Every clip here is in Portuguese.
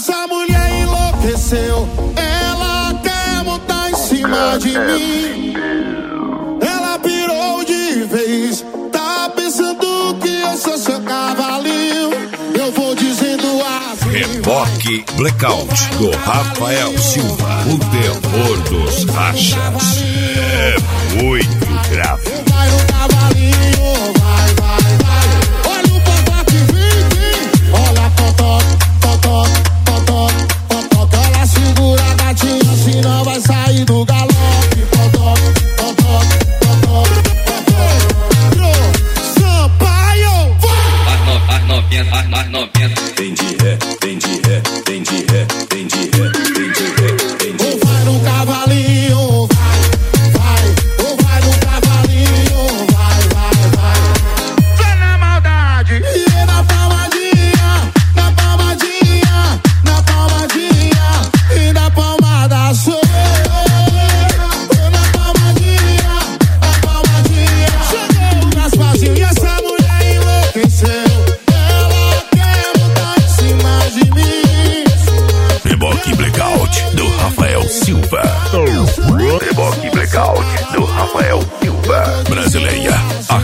Essa mulher enlouqueceu, ela quer montar em cima de mim. Ela pirou de vez, tá pensando que eu sou seu cavalinho. Eu vou dizendo assim. Reboque Blackout do Rafael Silva, o terror dos rachas. É muito grave. Vai no cavalinho, vai, vai, vai. Olha o papá que vem. Olha totó, totó, totó, totó. Ela segura a gatinha, senão vai sair do galope. Totó, totó, totó, totó. Sampaio, vai. Mais novinha. Vem de ré, vem de ré, vem de ré, vem de ré, vem de ré, vem de ré. Vai no cavalinho, vai, vai. Ou vai no cavalinho, vai, vai, vai. Vai na maldade. E na palmadinha, na palmadinha, na palmadinha. E na palmada sou eu. Na palmadinha, na palmadinha. Chegou nas vasinhas, essa mulher enlouqueceu. Ela quer montar em cima de mim. Reboque Blackout do Rafael Silva. Reboque Blackout do Rafael Silva. Brasileia.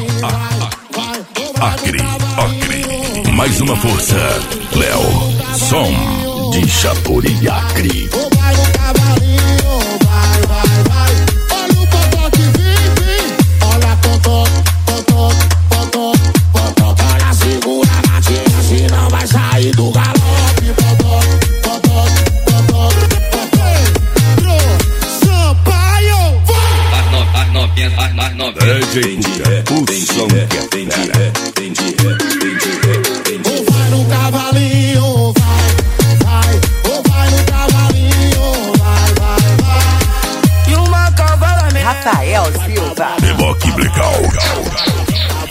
Acre. Mais uma força. Léo. Som de Chapuri Acre. Vai no cavalinho, vai, vai, vai. Olha o totó que vem. Olha totó, totó, totó, totó. Olha, segura a gatinha, senão vai sair do galope. Totó, totó, totó, totó. Sampaio, vai. Mais novinha. Vem de ré, vem de ré, vem de ré, vem de ré, vem de ré, vem de ré. Ou vai no cavalinho, vai, vai. Ou vai no cavalinho, vai, vai, vai. E uma cavala Rafael Silva. Reboque Blackout.